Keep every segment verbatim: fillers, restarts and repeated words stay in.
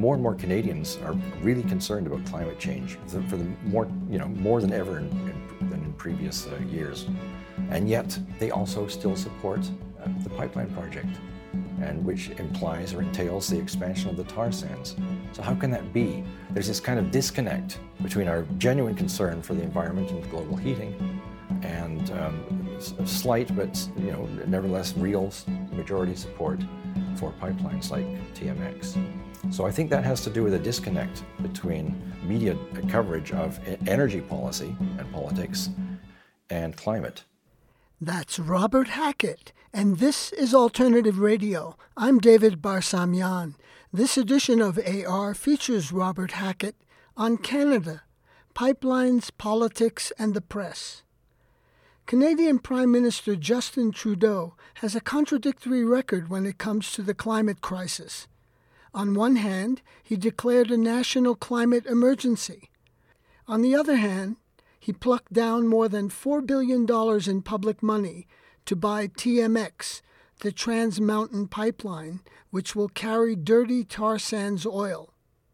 more and more Canadians are really concerned about climate change for the more, you know, more than ever in, in, than in previous uh, years. And yet they also still support uh, the pipeline project, and which implies or entails the expansion of the tar sands. So how can that be? There's this kind of disconnect between our genuine concern for the environment and global heating and um, slight but you know nevertheless real majority support for pipelines like T M X. So I think that has to do with a disconnect between media coverage of energy policy and politics and climate. That's Robert Hackett, and this is Alternative Radio. I'm David Barsamian. This edition of A R features Robert Hackett on Canada, pipelines, politics, and the press. Canadian Prime Minister Justin Trudeau has a contradictory record when it comes to the climate crisis. On one hand, he declared a national climate emergency. On the other hand, he plucked down more than four billion dollars in public money to buy T M X, the Trans Mountain Pipeline, which will carry dirty tar sands oil.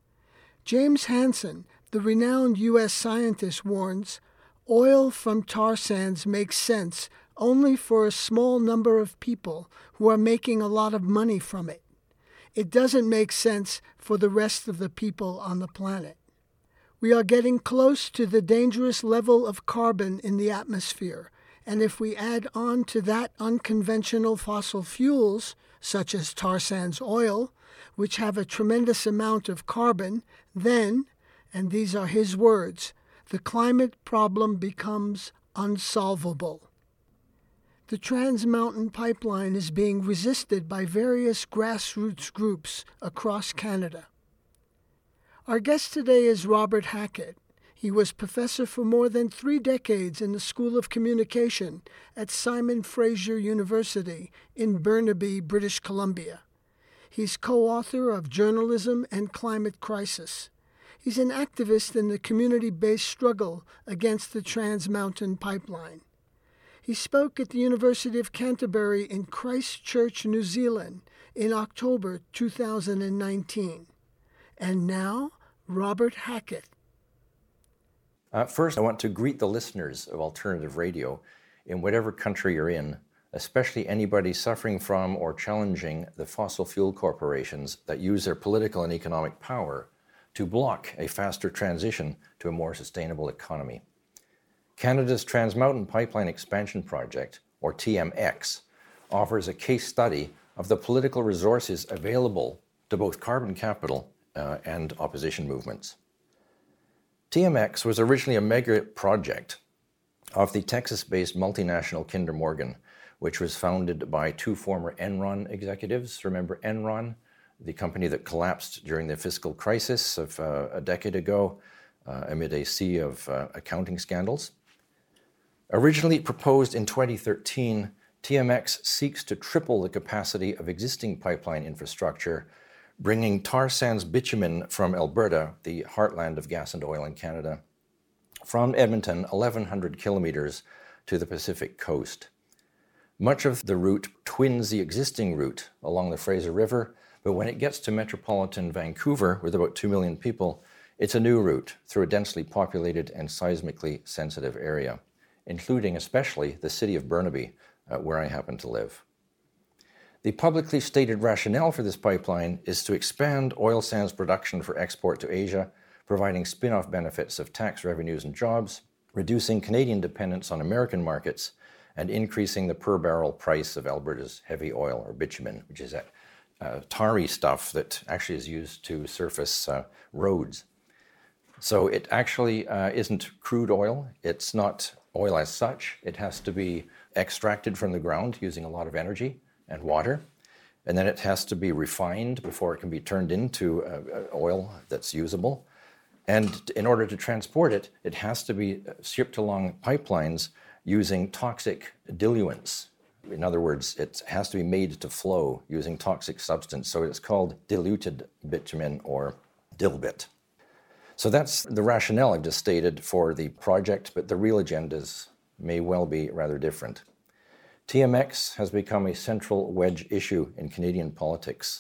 James Hansen, the renowned U S scientist, warns, oil from tar sands makes sense only for a small number of people who are making a lot of money from it. It doesn't make sense for the rest of the people on the planet. We are getting close to the dangerous level of carbon in the atmosphere, and if we add on to that unconventional fossil fuels, such as tar sands oil, which have a tremendous amount of carbon, then, and these are his words, the climate problem becomes unsolvable. The Trans Mountain Pipeline is being resisted by various grassroots groups across Canada. Our guest today is Robert Hackett. He was professor for more than three decades in the School of Communication at Simon Fraser University in Burnaby, British Columbia. He's co-author of Journalism and Climate Crisis. He's an activist in the community-based struggle against the Trans Mountain Pipeline. He spoke at the University of Canterbury in Christchurch, New Zealand in October two thousand nineteen. And now, Robert Hackett. Uh, first, I want to greet the listeners of Alternative Radio in whatever country you're in, especially anybody suffering from or challenging the fossil fuel corporations that use their political and economic power to block a faster transition to a more sustainable economy. Canada's Trans Mountain Pipeline Expansion Project, or T M X, offers a case study of the political resources available to both carbon capital uh, and opposition movements. T M X was originally a mega project of the Texas-based multinational Kinder Morgan, which was founded by two former Enron executives. Remember Enron, the company that collapsed during the fiscal crisis of uh, a decade ago uh, amid a sea of uh, accounting scandals. Originally proposed in twenty thirteen, T M X seeks to triple the capacity of existing pipeline infrastructure, bringing tar sands bitumen from Alberta, the heartland of gas and oil in Canada, from Edmonton, eleven hundred kilometers to the Pacific coast. Much of the route twins the existing route along the Fraser River, but when it gets to metropolitan Vancouver, with about two million people, it's a new route through a densely populated and seismically sensitive area, including especially the city of Burnaby, uh, where I happen to live. The publicly stated rationale for this pipeline is to expand oil sands production for export to Asia, providing spin-off benefits of tax revenues and jobs, reducing Canadian dependence on American markets, and increasing the per-barrel price of Alberta's heavy oil, or bitumen, which is that uh, tarry stuff that actually is used to surface uh, roads. So it actually uh, isn't crude oil. It's not oil as such. It has to be extracted from the ground using a lot of energy and water. And then it has to be refined before it can be turned into uh, oil that's usable. And in order to transport it, it has to be shipped along pipelines using toxic diluents. In other words, it has to be made to flow using toxic substance. So it's called diluted bitumen, or dilbit. So that's the rationale I've just stated for the project, but the real agendas may well be rather different. T M X has become a central wedge issue in Canadian politics,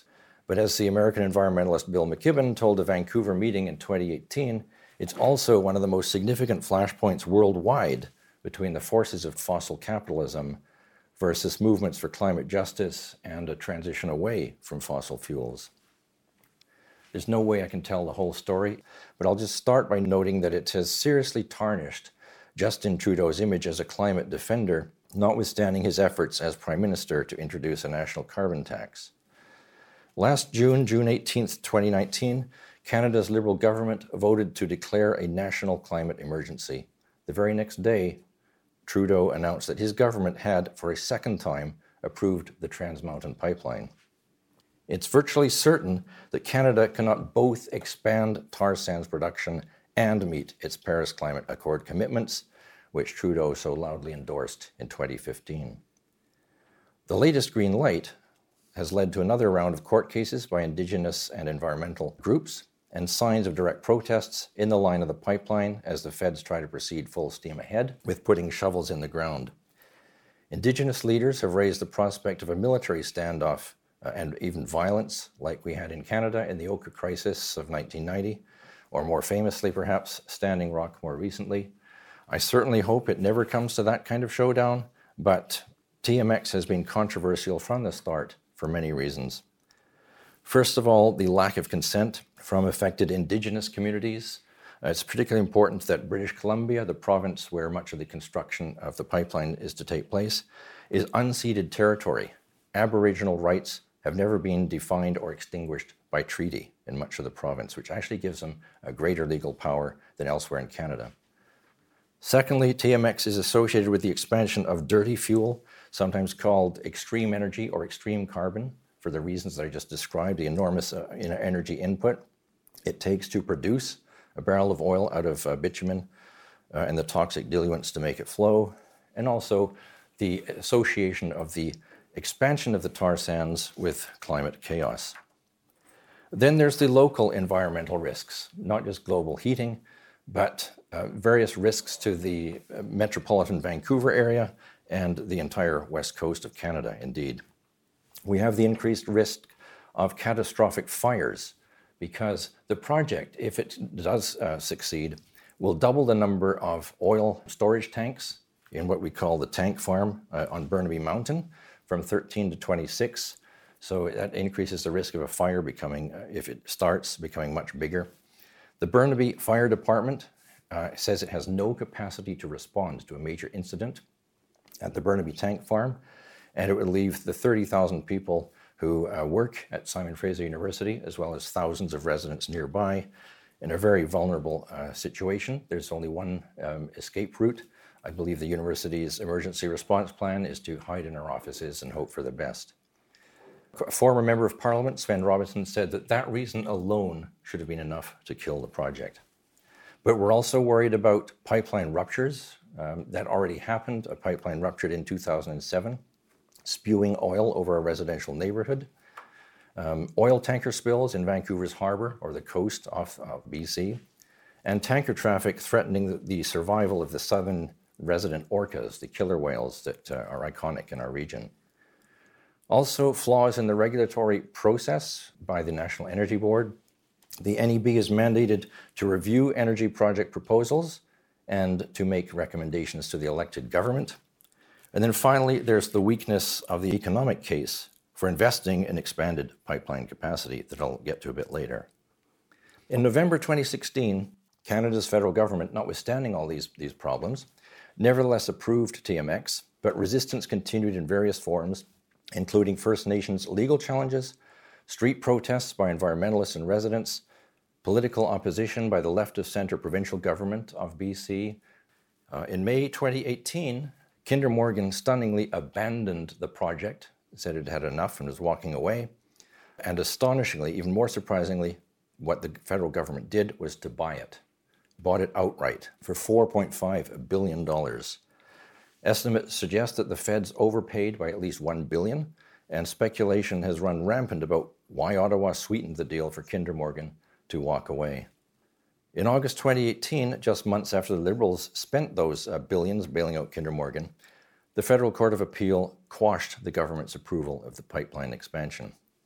But as the American environmentalist Bill McKibben told a Vancouver meeting in twenty eighteen, it's also one of the most significant flashpoints worldwide between the forces of fossil capitalism versus movements for climate justice and a transition away from fossil fuels. There's no way I can tell the whole story, but I'll just start by noting that it has seriously tarnished Justin Trudeau's image as a climate defender, notwithstanding his efforts as Prime Minister to introduce a national carbon tax. Last June, June eighteenth, twenty nineteen, Canada's Liberal government voted to declare a national climate emergency. The very next day, Trudeau announced that his government had, for a second time, approved the Trans Mountain Pipeline. It's virtually certain that Canada cannot both expand tar sands production and meet its Paris Climate Accord commitments, which Trudeau so loudly endorsed in twenty fifteen. The latest green light has led to another round of court cases by Indigenous and environmental groups and signs of direct protests in the line of the pipeline as the feds try to proceed full steam ahead with putting shovels in the ground. Indigenous leaders have raised the prospect of a military standoff uh, and even violence like we had in Canada in the Oka crisis of nineteen ninety, or more famously perhaps Standing Rock more recently. I certainly hope it never comes to that kind of showdown, but T M X has been controversial from the start for many reasons. First of all, the lack of consent from affected Indigenous communities. Uh, it's particularly important that British Columbia, the province where much of the construction of the pipeline is to take place, is unceded territory. Aboriginal rights have never been defined or extinguished by treaty in much of the province, which actually gives them a greater legal power than elsewhere in Canada. Secondly, T M X is associated with the expansion of dirty fuel, sometimes called extreme energy or extreme carbon, for the reasons that I just described, the enormous uh, energy input it takes to produce a barrel of oil out of uh, bitumen uh, and the toxic diluents to make it flow, and also the association of the expansion of the tar sands with climate chaos. Then there's the local environmental risks, not just global heating, but uh, various risks to the uh, metropolitan Vancouver area and the entire west coast of Canada, indeed. We have the increased risk of catastrophic fires because the project, if it does uh, succeed, will double the number of oil storage tanks in what we call the tank farm uh, on Burnaby Mountain from thirteen to twenty-six. So that increases the risk of a fire becoming, uh, if it starts, becoming much bigger. The Burnaby Fire Department uh, says it has no capacity to respond to a major incident at the Burnaby Tank Farm, and it would leave the thirty thousand people who uh, work at Simon Fraser University, as well as thousands of residents nearby, in a very vulnerable uh, situation. There's only one um, escape route. I believe the university's emergency response plan is to hide in our offices and hope for the best. A former member of Parliament, Sven Robinson, said that that reason alone should have been enough to kill the project. But we're also worried about pipeline ruptures. Um, that already happened. A pipeline ruptured in two thousand seven, spewing oil over a residential neighborhood. Um, oil tanker spills in Vancouver's harbor or the coast off of B C, and tanker traffic threatening the, the survival of the southern resident orcas, the killer whales that uh, are iconic in our region. Also, flaws in the regulatory process by the National Energy Board. The N E B is mandated to review energy project proposals and to make recommendations to the elected government. And then finally, there's the weakness of the economic case for investing in expanded pipeline capacity that I'll get to a bit later. In November twenty sixteen, Canada's federal government, notwithstanding all these, these problems, nevertheless approved T M X, but resistance continued in various forms, including First Nations legal challenges, street protests by environmentalists and residents, political opposition by the left-of-centre provincial government of B C. Uh, in May twenty eighteen, Kinder Morgan stunningly abandoned the project, said it had enough and was walking away. And astonishingly, even more surprisingly, what the federal government did was to buy it, bought it outright for four point five billion dollars. Estimates suggest that the feds overpaid by at least one billion dollars, and speculation has run rampant about why Ottawa sweetened the deal for Kinder Morgan to walk away. In August twenty eighteen, just months after the Liberals spent those uh, billions bailing out Kinder Morgan, the Federal Court of Appeal quashed the government's approval of the pipeline expansion.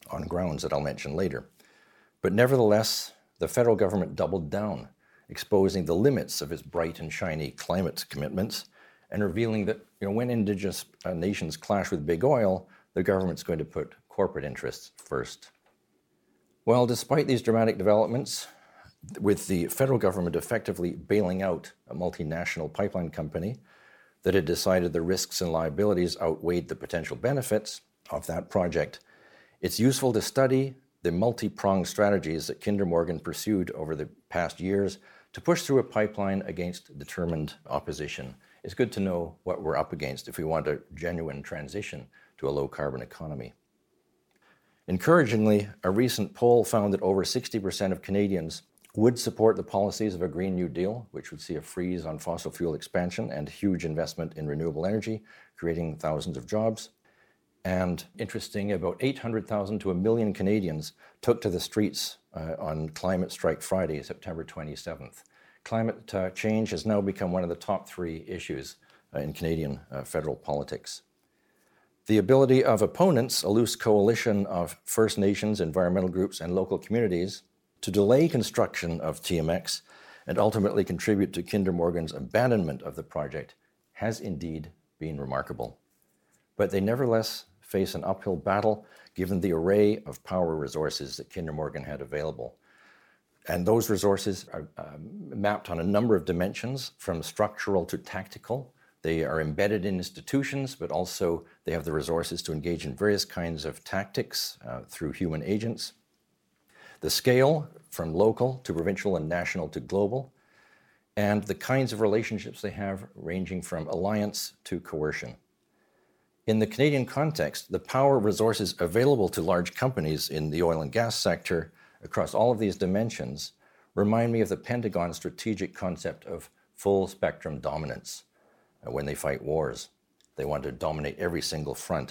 on grounds that I'll mention later. But nevertheless, the federal government doubled down, exposing the limits of its bright and shiny climate commitments and revealing that, you know, when Indigenous uh, nations clash with big oil, the government's going to put corporate interests first. Well, despite these dramatic developments, with the federal government effectively bailing out a multinational pipeline company that had decided the risks and liabilities outweighed the potential benefits of that project, it's useful to study the multi-pronged strategies that Kinder Morgan pursued over the past years to push through a pipeline against determined opposition. It's good to know what we're up against if we want a genuine transition to a low-carbon economy. Encouragingly, a recent poll found that over sixty percent of Canadians would support the policies of a Green New Deal, which would see a freeze on fossil fuel expansion and huge investment in renewable energy, creating thousands of jobs. And interesting, about eight hundred thousand to a million Canadians took to the streets uh, on Climate Strike Friday, September twenty-seventh. Climate uh, change has now become one of the top three issues uh, in Canadian uh, federal politics. The ability of opponents, a loose coalition of First Nations, environmental groups, and local communities, to delay construction of T M X and ultimately contribute to Kinder Morgan's abandonment of the project has indeed been remarkable. But they nevertheless face an uphill battle given the array of power resources that Kinder Morgan had available. And those resources are um, mapped on a number of dimensions, from structural to tactical. They are embedded in institutions, but also they have the resources to engage in various kinds of tactics uh, through human agents. The scale, from local to provincial and national to global, and the kinds of relationships they have ranging from alliance to coercion. In the Canadian context, the power resources available to large companies in the oil and gas sector across all of these dimensions remind me of the Pentagon's strategic concept of full spectrum dominance. When they fight wars, they want to dominate every single front.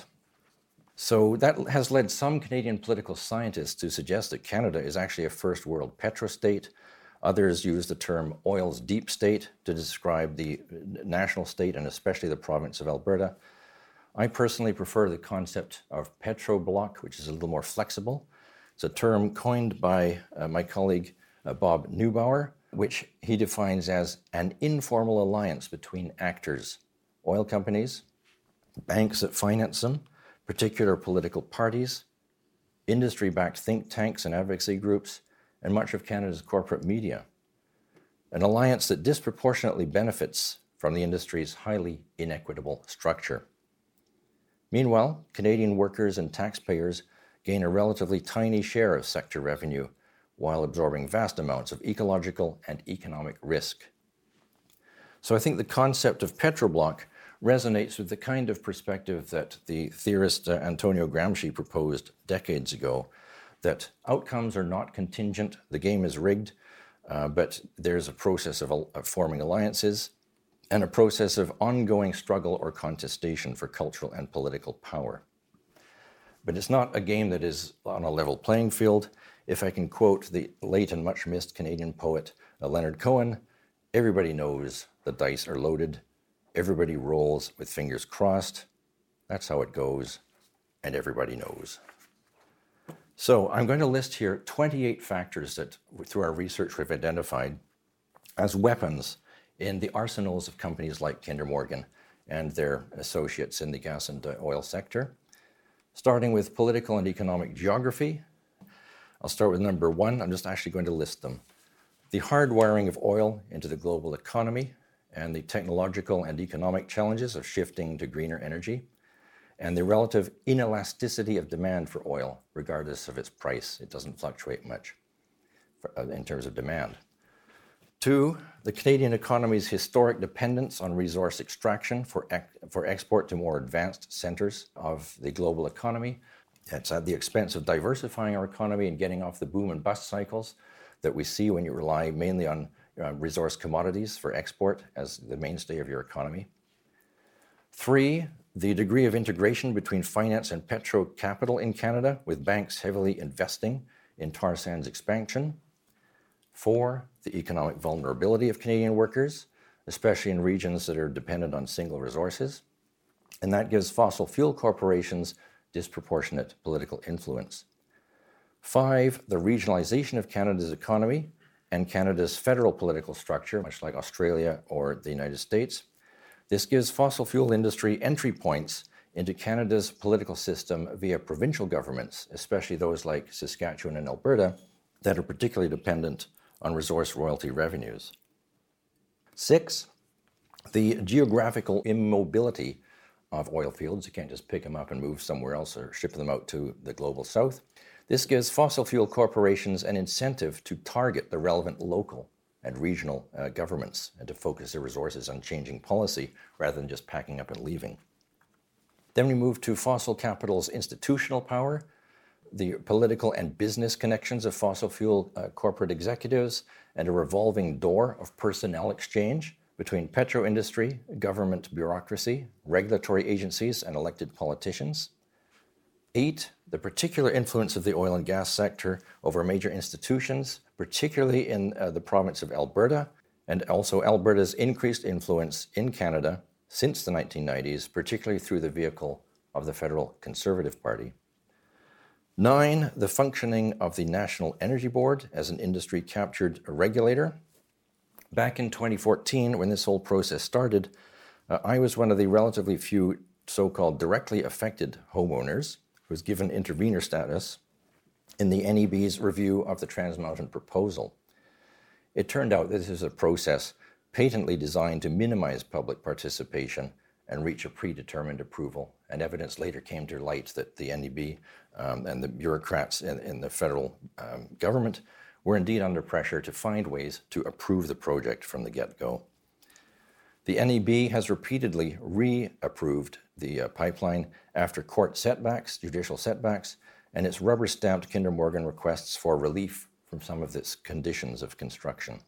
So that has led some Canadian political scientists to suggest that Canada is actually a first world petrostate. Others use the term oil's deep state to describe the national state and especially the province of Alberta. I personally prefer the concept of petrobloc, which is a little more flexible. It's a term coined by uh, my colleague uh, Bob Neubauer, which he defines as an informal alliance between actors, oil companies, banks that finance them, particular political parties, industry-backed think tanks and advocacy groups, and much of Canada's corporate media. An alliance that disproportionately benefits from the industry's highly inequitable structure. Meanwhile, Canadian workers and taxpayers gain a relatively tiny share of sector revenue while absorbing vast amounts of ecological and economic risk. So I think the concept of petrobloc resonates with the kind of perspective that the theorist uh, Antonio Gramsci proposed decades ago, that outcomes are not contingent, the game is rigged, uh, but there's a process of, of forming alliances and a process of ongoing struggle or contestation for cultural and political power. But it's not a game that is on a level playing field. If I can quote the late and much missed Canadian poet uh, Leonard Cohen, everybody knows the dice are loaded, everybody rolls with fingers crossed. That's how it goes, and everybody knows. So I'm going to list here twenty-eight factors that, through our research, we've identified as weapons in the arsenals of companies like Kinder Morgan and their associates in the gas and oil sector. Starting with political and economic geography, I'll start with number one. I'm just actually going to list them. The hardwiring of oil into the global economy and the technological and economic challenges of shifting to greener energy, and the relative inelasticity of demand for oil, regardless of its price. It doesn't fluctuate much for, uh, in terms of demand. Two, the Canadian economy's historic dependence on resource extraction for, ex- for export to more advanced centers of the global economy. It's at the expense of diversifying our economy and getting off the boom and bust cycles that we see when you rely mainly on uh, resource commodities for export as the mainstay of your economy. Three, the degree of integration between finance and petro capital in Canada, with banks heavily investing in tar sands expansion. Four, the economic vulnerability of Canadian workers, especially in regions that are dependent on single resources. And that gives fossil fuel corporations disproportionate political influence. Five, the regionalization of Canada's economy and Canada's federal political structure, much like Australia or the United States. This gives fossil fuel industry entry points into Canada's political system via provincial governments, especially those like Saskatchewan and Alberta, that are particularly dependent on resource royalty revenues. Six, the geographical immobility of oil fields. You can't just pick them up and move somewhere else or ship them out to the global south. This gives fossil fuel corporations an incentive to target the relevant local and regional uh, governments and to focus their resources on changing policy rather than just packing up and leaving. Then we move to fossil capital's institutional power, the political and business connections of fossil fuel uh, corporate executives, and a revolving door of personnel exchange between petro industry, government bureaucracy, regulatory agencies, and elected politicians. Eight, the particular influence of the oil and gas sector over major institutions, particularly in uh, the province of Alberta, and also Alberta's increased influence in Canada since the nineteen nineties, particularly through the vehicle of the Federal Conservative Party. Nine, the functioning of the National Energy Board as an industry captured regulator. Back in twenty fourteen, when this whole process started, uh, I was one of the relatively few so-called directly affected homeowners who was given intervener status in the N E B's review of the Trans Mountain proposal. It turned out that this is a process patently designed to minimize public participation and reach a predetermined approval. And evidence later came to light that the N E B um, and the bureaucrats in, in the federal um, government were indeed under pressure to find ways to approve the project from the get-go. The N E B has repeatedly re-approved the uh, pipeline after court setbacks, judicial setbacks, and it's rubber-stamped Kinder Morgan requests for relief from some of its conditions of construction.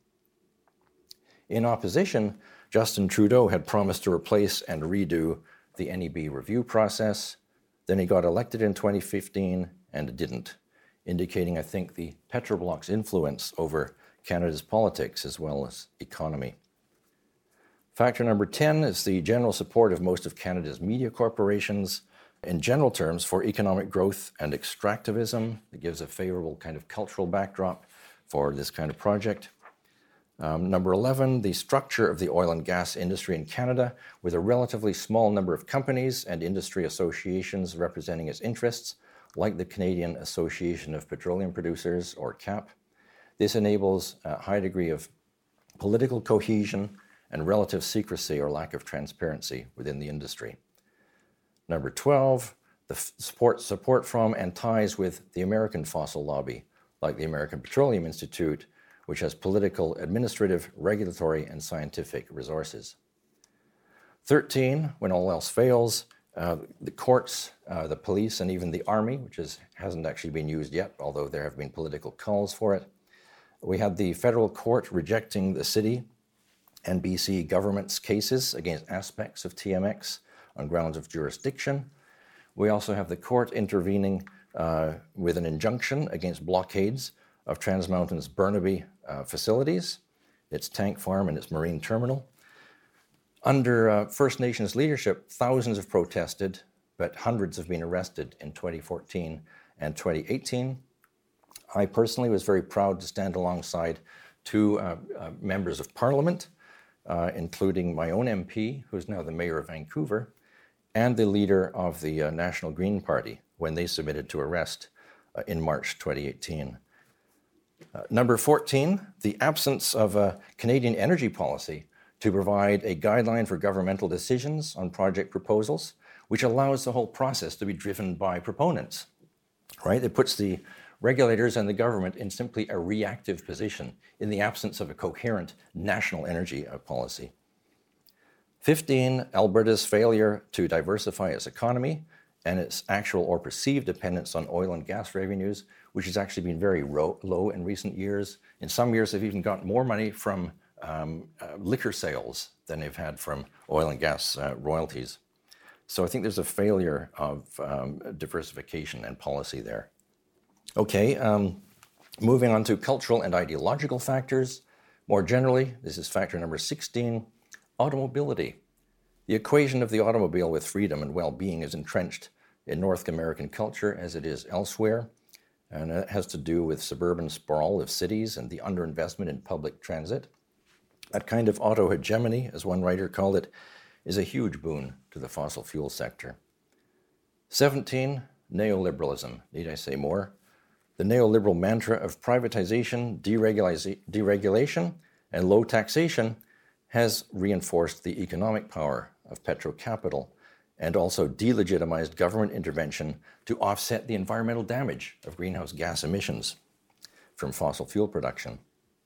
In opposition, Justin Trudeau had promised to replace and redo the N E B review process. Then he got elected in twenty fifteen and didn't, indicating, I think, the Petrobloc's influence over Canada's politics as well as economy. Factor number ten is the general support of most of Canada's media corporations in general terms for economic growth and extractivism. It gives a favorable kind of cultural backdrop for this kind of project. Um, number eleven, the structure of the oil and gas industry in Canada, with a relatively small number of companies and industry associations representing its interests, like the Canadian Association of Petroleum Producers, or C A P. This enables a high degree of political cohesion and relative secrecy or lack of transparency within the industry. Number twelve, the support, support from and ties with the American fossil lobby, like the American Petroleum Institute, which has political, administrative, regulatory, and scientific resources. thirteen, when all else fails, uh, the courts, uh, the police, and even the army, which is, hasn't actually been used yet, although there have been political calls for it. We had the federal court rejecting the city and B C government's cases against aspects of T M X on grounds of jurisdiction. We also have the court intervening uh, with an injunction against blockades of Trans Mountain's Burnaby uh, facilities, its tank farm and its marine terminal. Under uh, First Nations leadership, thousands have protested, but hundreds have been arrested in twenty fourteen and twenty eighteen. I personally was very proud to stand alongside two uh, uh, members of Parliament, uh, including my own M P, who's now the Mayor of Vancouver, and the leader of the uh, National Green Party when they submitted to arrest uh, in March twenty eighteen. Uh, number fourteen, the absence of a Canadian energy policy to provide a guideline for governmental decisions on project proposals, which allows the whole process to be driven by proponents, right? It puts the regulators and the government in simply a reactive position in the absence of a coherent national energy uh, policy. fifteen, Alberta's failure to diversify its economy and its actual or perceived dependence on oil and gas revenues, which has actually been very ro- low in recent years. In some years, they've even got more money from um, uh, liquor sales than they've had from oil and gas uh, royalties. So I think there's a failure of um, diversification and policy there. Okay, um, moving on to cultural and ideological factors. More generally, this is factor number sixteen, automobility. The equation of the automobile with freedom and well-being is entrenched in North American culture as it is elsewhere. And it has to do with suburban sprawl of cities and the underinvestment in public transit. That kind of auto-hegemony, as one writer called it, is a huge boon to the fossil fuel sector. seventeen, neoliberalism. Need I say more? The neoliberal mantra of privatization, deregulation, and low taxation has reinforced the economic power of petrocapital and also delegitimized government intervention to offset the environmental damage of greenhouse gas emissions from fossil fuel production.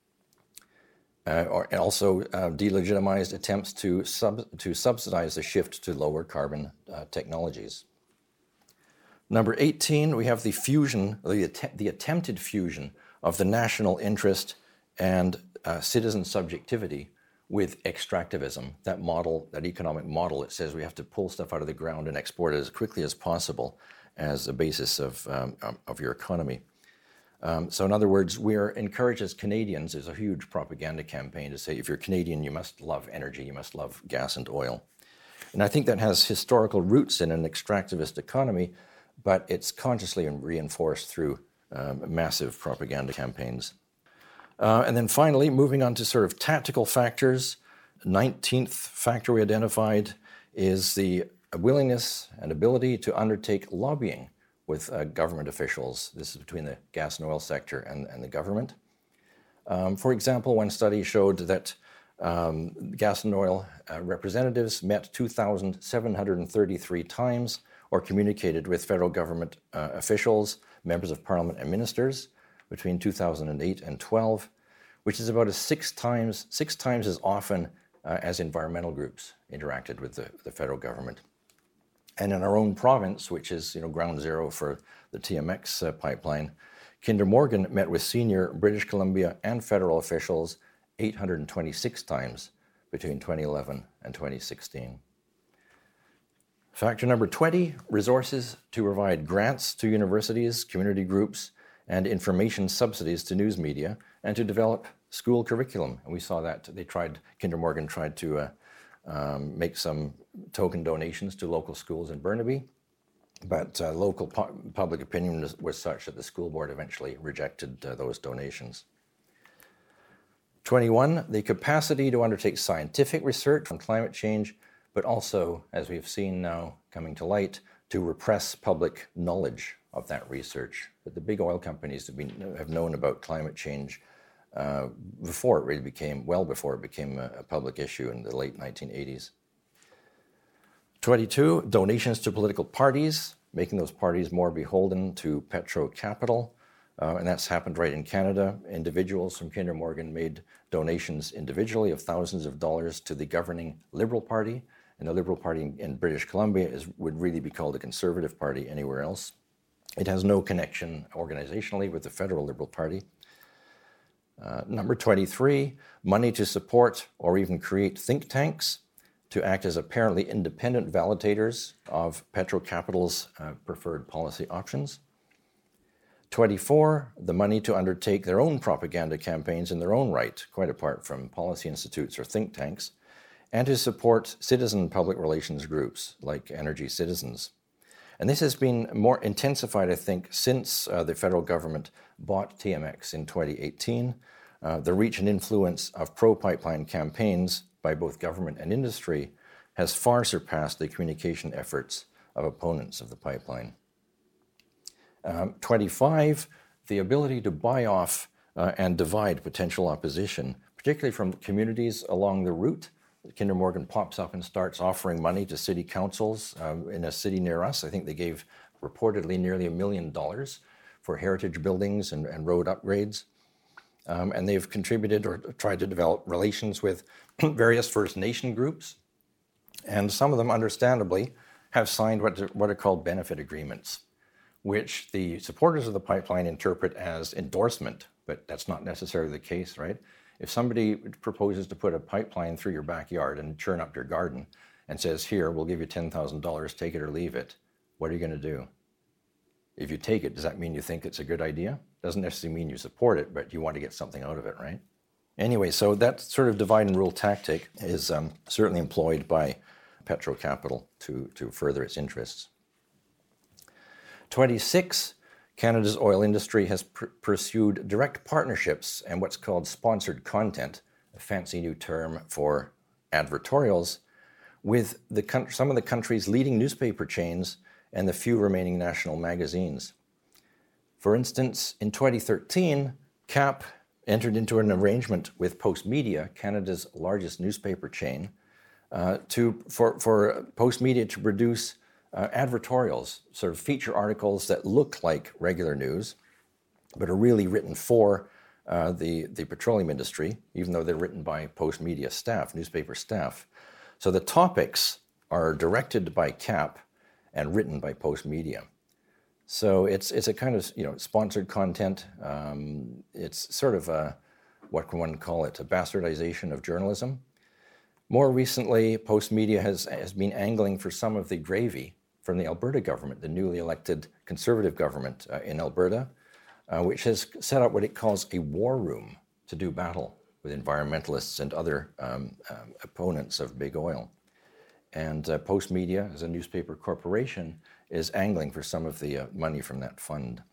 Uh, or also uh, delegitimized attempts to, sub- to subsidize the shift to lower carbon uh, technologies. Number eighteen, we have the fusion, the, att- the attempted fusion of the national interest and uh, citizen subjectivity with extractivism, that model, that economic model that says we have to pull stuff out of the ground and export it as quickly as possible as a basis of, um, of your economy. Um, so in other words, we are encouraged as Canadians, there's a huge propaganda campaign to say if you're Canadian, you must love energy, you must love gas and oil. And I think that has historical roots in an extractivist economy, but it's consciously reinforced through um, massive propaganda campaigns. Uh, and then finally, moving on to sort of tactical factors, nineteenth factor we identified is the willingness and ability to undertake lobbying with uh, government officials. This is between the gas and oil sector and, and the government. Um, for example, one study showed that um, gas and oil uh, representatives met two thousand seven hundred thirty-three times or communicated with federal government uh, officials, members of parliament and ministers between two thousand eight and twelve, which is about a six times, six times as often uh, as environmental groups interacted with the, the federal government. And in our own province, which is you know ground zero for the T M X uh, pipeline, Kinder Morgan met with senior British Columbia and federal officials eight hundred twenty-six times between twenty eleven and twenty sixteen. Factor number twenty, resources to provide grants to universities, community groups, and information subsidies to news media, and to develop school curriculum. And we saw that they tried, Kinder Morgan tried to uh, um, make some token donations to local schools in Burnaby, but uh, local pu- public opinion was, was such that the school board eventually rejected uh, those donations. twenty-one, the capacity to undertake scientific research on climate change, but also, as we've seen now coming to light, to repress public knowledge of that research. But the big oil companies have, been, have known about climate change uh, before it really became, well before it became a, a public issue in the late nineteen eighties. twenty-two, donations to political parties, making those parties more beholden to petrocapital. Uh, and that's happened right in Canada. Individuals from Kinder Morgan made donations individually of thousands of dollars to the governing Liberal Party. And the Liberal Party in British Columbia is, would really be called a Conservative Party anywhere else. It has no connection organizationally with the federal Liberal Party. Uh, number twenty-three, money to support or even create think tanks to act as apparently independent validators of petrocapital's uh, preferred policy options. twenty-four, the money to undertake their own propaganda campaigns in their own right, quite apart from policy institutes or think tanks, and to support citizen public relations groups like Energy Citizens. And this has been more intensified, I think, since uh, the federal government bought T M X in twenty eighteen. Uh, the reach and influence of pro-pipeline campaigns by both government and industry has far surpassed the communication efforts of opponents of the pipeline. Um, twenty-five, the ability to buy off uh, and divide potential opposition, particularly from communities along the route. Kinder Morgan pops up and starts offering money to city councils um, in a city near us. I think they gave reportedly nearly a million dollars for heritage buildings and, and road upgrades. Um, and they've contributed or tried to develop relations with various First Nation groups. And some of them, understandably, have signed what, what are called benefit agreements, which the supporters of the pipeline interpret as endorsement, but that's not necessarily the case, right? If somebody proposes to put a pipeline through your backyard and churn up your garden and says, here, we'll give you ten thousand dollars, take it or leave it, what are you going to do? If you take it, does that mean you think it's a good idea? Doesn't necessarily mean you support it, but you want to get something out of it, right? Anyway, so that sort of divide and rule tactic is um, certainly employed by petrocapital to, to further its interests. twenty-six, Canada's oil industry has pr- pursued direct partnerships and what's called sponsored content, a fancy new term for advertorials, with the, some of the country's leading newspaper chains and the few remaining national magazines. For instance, in twenty thirteen, C A P entered into an arrangement with Postmedia, Canada's largest newspaper chain, uh, to, for, for Postmedia to produce uh, advertorials, sort of feature articles that look like regular news, but are really written for uh, the, the petroleum industry, even though they're written by Postmedia staff, newspaper staff. So the topics are directed by C A P and written by Postmedia. So it's it's a kind of, you know, sponsored content. Um, it's sort of a, what can one call it, a bastardization of journalism. More recently, Postmedia has, has been angling for some of the gravy from the Alberta government, the newly elected Conservative government uh, in Alberta, uh, which has set up what it calls a war room to do battle with environmentalists and other um, um, opponents of big oil. And uh, Postmedia, as a newspaper corporation, is angling for some of the uh, money from that fund.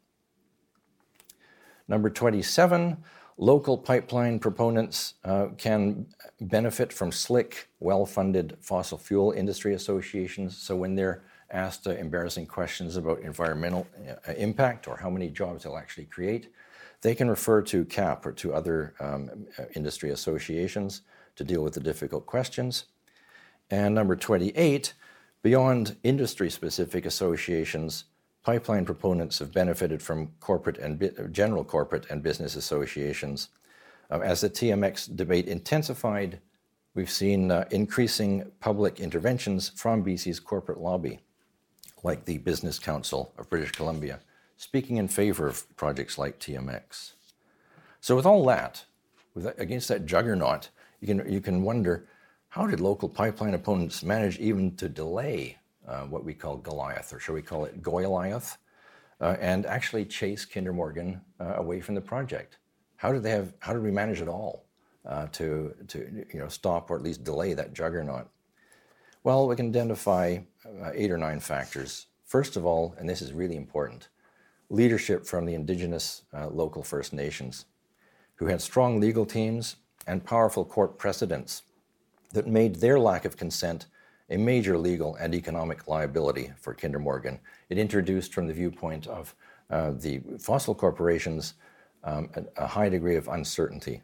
Number twenty-seven, local pipeline proponents uh, can benefit from slick, well-funded fossil fuel industry associations. So when they're asked uh, embarrassing questions about environmental uh, impact or how many jobs they'll actually create, they can refer to C A P or to other um, industry associations to deal with the difficult questions. And number twenty-eight, beyond industry-specific associations, pipeline proponents have benefited from corporate and bi- general corporate and business associations. Uh, as the T M X debate intensified, we've seen uh, increasing public interventions from B C's corporate lobby, like the Business Council of British Columbia, speaking in favor of projects like T M X. So with all that, with that, against that juggernaut, you can you can wonder, how did local pipeline opponents manage even to delay uh, what we call Goliath, or shall we call it Goyaliath, uh, and actually chase Kinder Morgan uh, away from the project? How did they have? How did we manage at all uh, to to you know stop or at least delay that juggernaut? Well, we can identify uh, eight or nine factors. First of all, and this is really important, leadership from the Indigenous uh, local First Nations, who had strong legal teams and powerful court precedents that made their lack of consent a major legal and economic liability for Kinder Morgan. It introduced, from the viewpoint of uh, the fossil corporations, um, a, a high degree of uncertainty.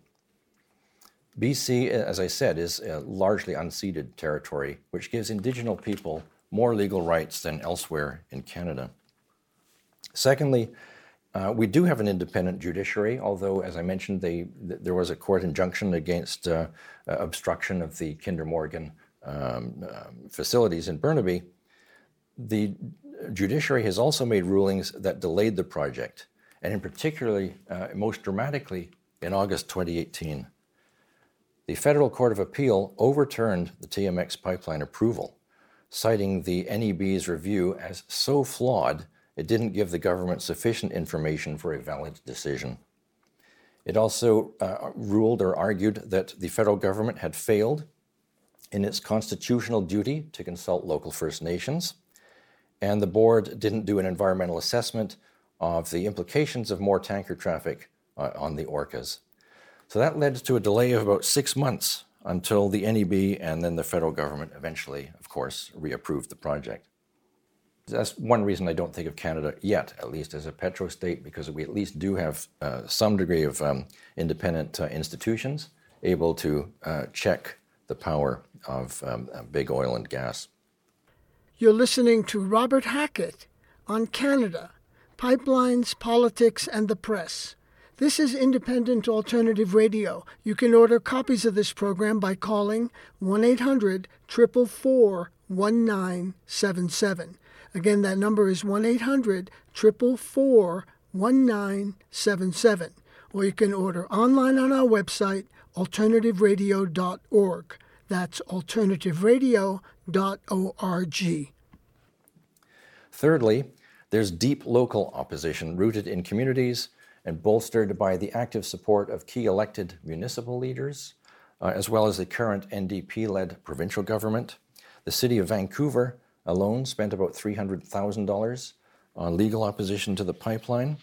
B C, as I said, is a largely unceded territory, which gives Indigenous people more legal rights than elsewhere in Canada. Secondly, uh, we do have an independent judiciary, although, as I mentioned, they, th- there was a court injunction against uh, uh, obstruction of the Kinder Morgan um, uh, facilities in Burnaby. The judiciary has also made rulings that delayed the project, and in particularly, uh, most dramatically, in August twenty eighteen. The Federal Court of Appeal overturned the T M X pipeline approval, citing the N E B's review as so flawed it didn't give the government sufficient information for a valid decision. It also uh, ruled or argued that the federal government had failed in its constitutional duty to consult local First Nations, and the board didn't do an environmental assessment of the implications of more tanker traffic uh, on the Orcas. So that led to a delay of about six months until the N E B and then the federal government eventually, of course, reapproved the project. That's one reason I don't think of Canada yet, at least as a petrostate, because we at least do have uh, some degree of um, independent uh, institutions able to uh, check the power of um, big oil and gas. You're listening to Robert Hackett on Canada, Pipelines, Politics, and the Press. This is Independent Alternative Radio. You can order copies of this program by calling one eight hundred, four four four, one nine seven seven. Again, that number is one eight hundred, four four four, one nine seven seven. Or you can order online on our website, alternative radio dot org. That's alternative radio dot org. Thirdly, there's deep local opposition rooted in communities and bolstered by the active support of key elected municipal leaders, uh, as well as the current N D P-led provincial government. The city of Vancouver alone spent about three hundred thousand dollars on legal opposition to the pipeline.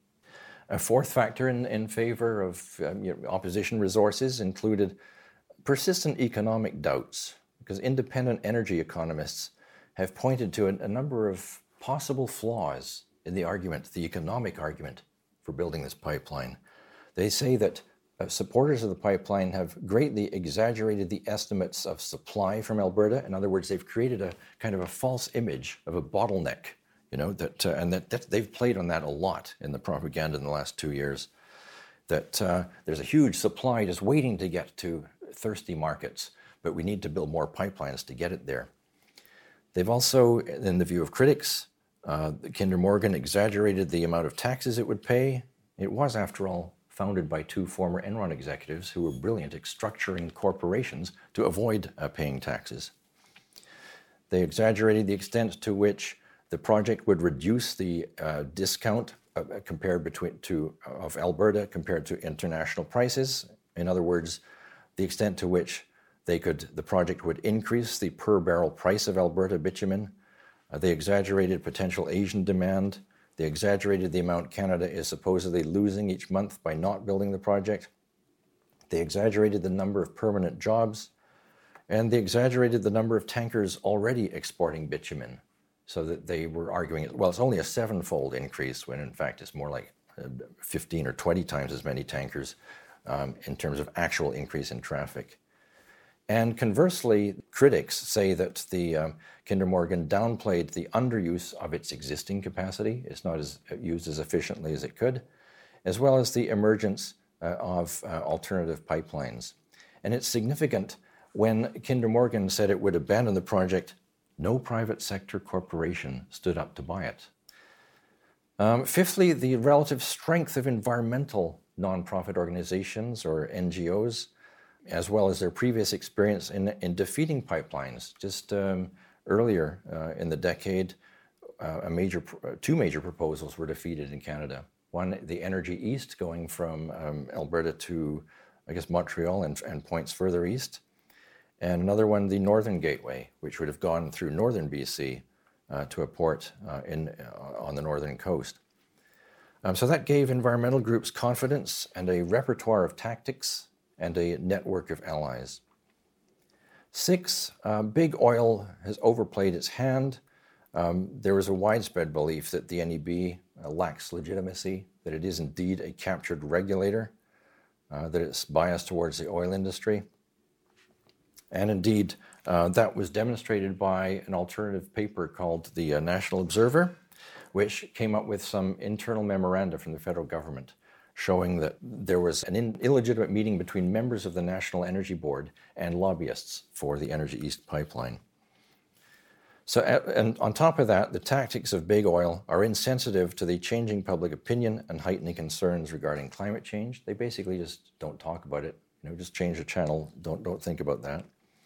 A fourth factor in, in favor of um, you know, opposition resources included persistent economic doubts, because independent energy economists have pointed to a, a number of possible flaws in the argument, the economic argument for building this pipeline. They say that uh, supporters of the pipeline have greatly exaggerated the estimates of supply from Alberta. In other words, they've created a kind of a false image of a bottleneck, you know, that uh, and that, that they've played on that a lot in the propaganda in the last two years, that uh, there's a huge supply just waiting to get to thirsty markets, but we need to build more pipelines to get it there. They've also, in the view of critics, uh, Kinder Morgan exaggerated the amount of taxes it would pay. It was, after all, founded by two former Enron executives who were brilliant at structuring corporations to avoid uh, paying taxes. They exaggerated the extent to which the project would reduce the uh, discount uh, compared between to of Alberta compared to international prices. In other words, the extent to which they could the project would increase the per barrel price of Alberta bitumen. Uh, they exaggerated potential Asian demand. They exaggerated the amount Canada is supposedly losing each month by not building the project. They exaggerated the number of permanent jobs, and they exaggerated the number of tankers already exporting bitumen, so that they were arguing, well, it's only a sevenfold increase, when in fact it's more like fifteen or twenty times as many tankers um, in terms of actual increase in traffic. And conversely, critics say that the um, Kinder Morgan downplayed the underuse of its existing capacity. It's not as used as efficiently as it could, as well as the emergence uh, of uh, alternative pipelines. And it's significant, when Kinder Morgan said it would abandon the project, no private sector corporation stood up to buy it. Um, fifthly, the relative strength of environmental nonprofit organizations, or N G Os, as well as their previous experience in, in defeating pipelines. Just um, earlier uh, in the decade, uh, a major, two major proposals were defeated in Canada. One, the Energy East, going from um, Alberta to, I guess, Montreal and, and points further east. And another one, the Northern Gateway, which would have gone through northern B C uh, to a port uh, in, uh, on the northern coast. Um, so that gave environmental groups confidence and a repertoire of tactics and a network of allies. Six, uh, big oil has overplayed its hand. Um, there was a widespread belief that the N E B uh, lacks legitimacy, that it is indeed a captured regulator, uh, that it's biased towards the oil industry. And indeed, uh, that was demonstrated by an alternative paper called the uh, National Observer, which came up with some internal memoranda from the federal government, showing that there was an in, illegitimate meeting between members of the National Energy Board and lobbyists for the Energy East pipeline. So, and on top of that, the tactics of big oil are insensitive to the changing public opinion and heightening concerns regarding climate change. They basically just don't talk about it. You know, just change the channel. Don't don't think about that.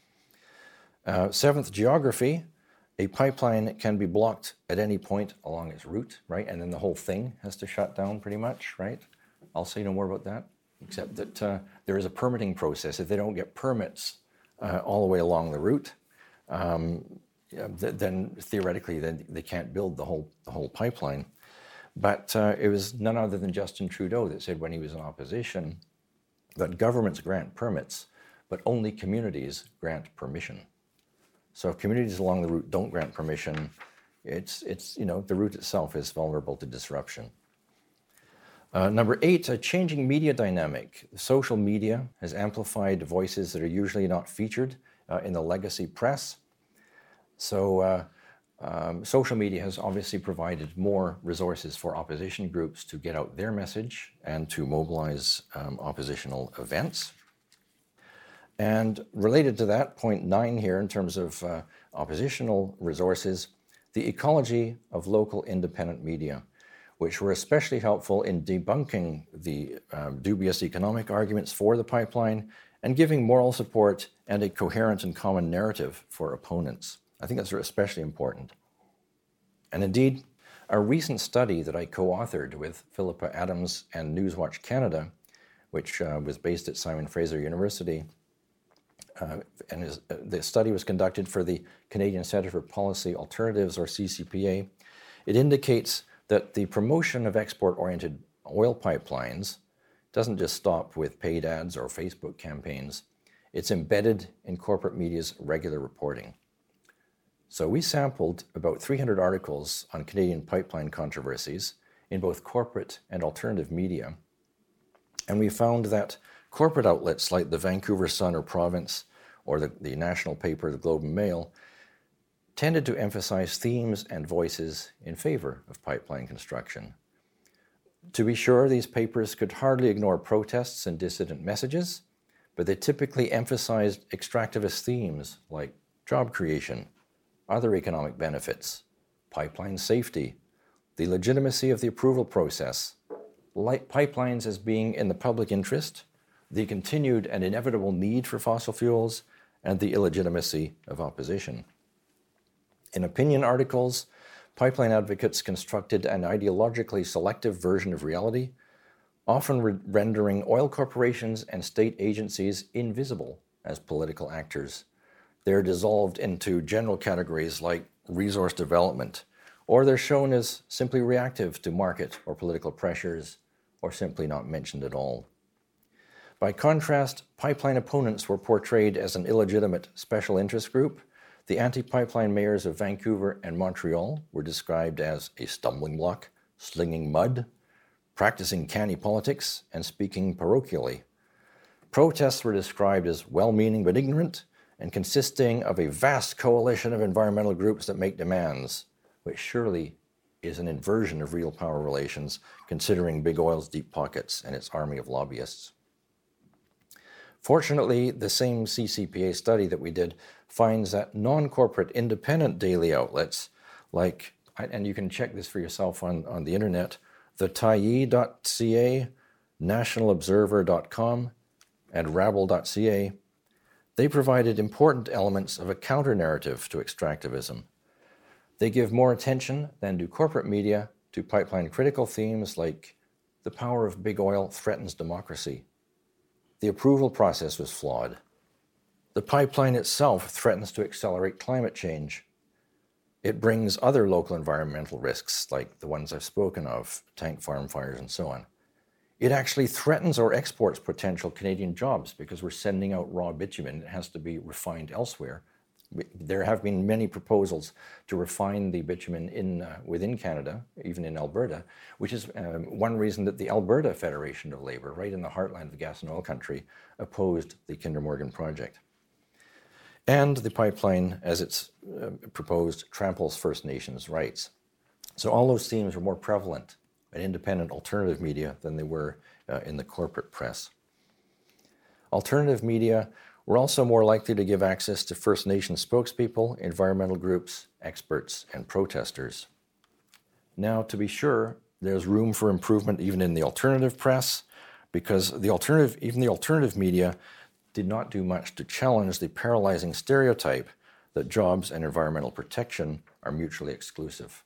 Uh, seventh, geography. A pipeline can be blocked at any point along its route, right? And then the whole thing has to shut down, pretty much, right? I'll say no more about that, except that uh, there is a permitting process. If they don't get permits uh, all the way along the route, um, yeah, th- then theoretically then they can't build the whole the whole pipeline. But uh, it was none other than Justin Trudeau that said, when he was in opposition, that governments grant permits, but only communities grant permission. So if communities along the route don't grant permission, it's it's you know the route itself is vulnerable to disruption. Uh, number eight, a changing media dynamic. Social media has amplified voices that are usually not featured uh, in the legacy press. So uh, um, social media has obviously provided more resources for opposition groups to get out their message and to mobilize um, oppositional events. And related to that, point nine here, in terms of uh, oppositional resources, the ecology of local independent media, which were especially helpful in debunking the um, dubious economic arguments for the pipeline and giving moral support and a coherent and common narrative for opponents. I think that's especially important. And indeed, a recent study that I co-authored with Philippa Adams and Newswatch Canada, which uh, was based at Simon Fraser University, uh, and is, uh, the study was conducted for the Canadian Centre for Policy Alternatives, or C C P A. It indicates that the promotion of export-oriented oil pipelines doesn't just stop with paid ads or Facebook campaigns. It's embedded in corporate media's regular reporting. So we sampled about three hundred articles on Canadian pipeline controversies in both corporate and alternative media, and we found that corporate outlets like the Vancouver Sun or Province or the, the national paper, the Globe and Mail, tended to emphasize themes and voices in favor of pipeline construction. To be sure, these papers could hardly ignore protests and dissident messages, but they typically emphasized extractivist themes like job creation, other economic benefits, pipeline safety, the legitimacy of the approval process, light pipelines as being in the public interest, the continued and inevitable need for fossil fuels, and the illegitimacy of opposition. In opinion articles, pipeline advocates constructed an ideologically selective version of reality, often re- rendering oil corporations and state agencies invisible as political actors. They're dissolved into general categories like resource development, or they're shown as simply reactive to market or political pressures, or simply not mentioned at all. By contrast, pipeline opponents were portrayed as an illegitimate special interest group. The anti-pipeline mayors of Vancouver and Montreal were described as a stumbling block, slinging mud, practicing canny politics, and speaking parochially. Protests were described as well-meaning but ignorant and consisting of a vast coalition of environmental groups that make demands, which surely is an inversion of real power relations, considering big oil's deep pockets and its army of lobbyists. Fortunately, the same C C P A study that we did finds that non-corporate independent daily outlets like, and you can check this for yourself on, on the internet, the Tyee dot C A, national observer dot com, and rabble dot C A, they provided important elements of a counter-narrative to extractivism. They give more attention than do corporate media to pipeline critical themes like the power of big oil threatens democracy. The approval process was flawed. The pipeline itself threatens to accelerate climate change. It brings other local environmental risks like the ones I've spoken of, tank farm fires and so on. It actually threatens or exports potential Canadian jobs because we're sending out raw bitumen. It has to be refined elsewhere. There have been many proposals to refine the bitumen in uh, within Canada, even in Alberta, which is um, one reason that the Alberta Federation of Labour, right in the heartland of gas and oil country, opposed the Kinder Morgan project. And the pipeline, as it's uh, proposed, tramples First Nations rights. So all those themes are more prevalent in independent alternative media than they were uh, in the corporate press. Alternative media were also more likely to give access to First Nations spokespeople, environmental groups, experts, and protesters. Now, to be sure, there's room for improvement even in the alternative press, because the alternative, even the alternative media did not do much to challenge the paralyzing stereotype that jobs and environmental protection are mutually exclusive.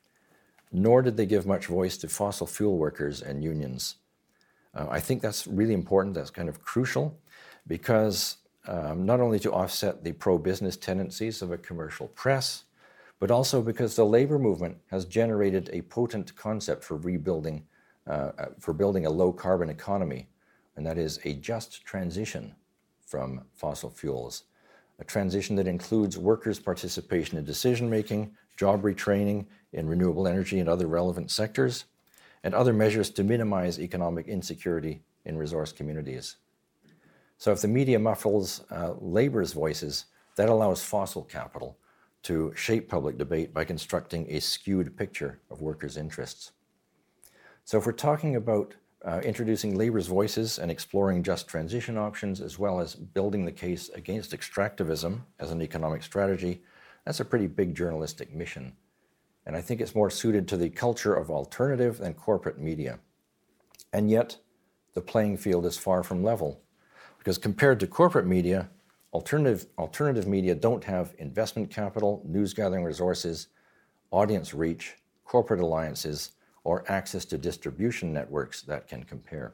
Nor did they give much voice to fossil fuel workers and unions. Uh, I think that's really important, that's kind of crucial, because um, not only to offset the pro-business tendencies of a commercial press, but also because the labor movement has generated a potent concept for rebuilding, uh, for building a low-carbon economy, and that is a just transition from fossil fuels, a transition that includes workers' participation in decision-making, job retraining in renewable energy and other relevant sectors, and other measures to minimize economic insecurity in resource communities. So if the media muffles uh, labor's voices, that allows fossil capital to shape public debate by constructing a skewed picture of workers' interests. So if we're talking about uh, introducing labor's voices and exploring just transition options, as well as building the case against extractivism as an economic strategy, that's a pretty big journalistic mission. And I think it's more suited to the culture of alternative than corporate media. And yet, the playing field is far from level, because compared to corporate media, alternative, alternative media don't have investment capital, news-gathering resources, audience reach, corporate alliances, or access to distribution networks that can compare.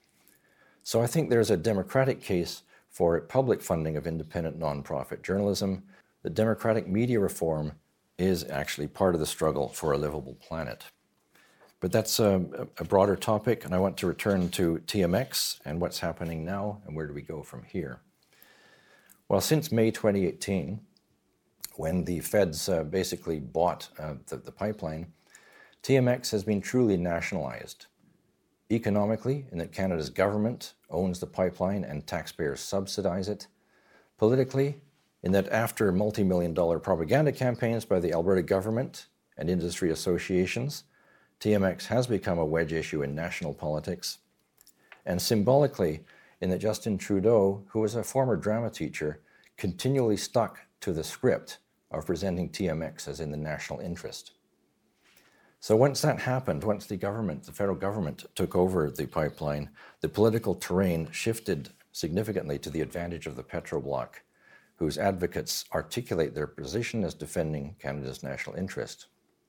So I think there's a democratic case for public funding of independent nonprofit journalism. The democratic media reform is actually part of the struggle for a livable planet. But that's a, a broader topic, and I want to return to T M X and what's happening now and where do we go from here. Well, since May twenty eighteen, when the feds uh, basically bought uh, the, the pipeline, T M X has been truly nationalized. Economically, in that Canada's government owns the pipeline and taxpayers subsidize it. Politically, in that after multi-million dollar propaganda campaigns by the Alberta government and industry associations, T M X has become a wedge issue in national politics. And symbolically, in that Justin Trudeau, who was a former drama teacher, continually stuck to the script of presenting T M X as in the national interest. So once that happened, once the government, the federal government, took over the pipeline, the political terrain shifted significantly to the advantage of the Petrobloc, whose advocates articulate their position as defending Canada's national interest.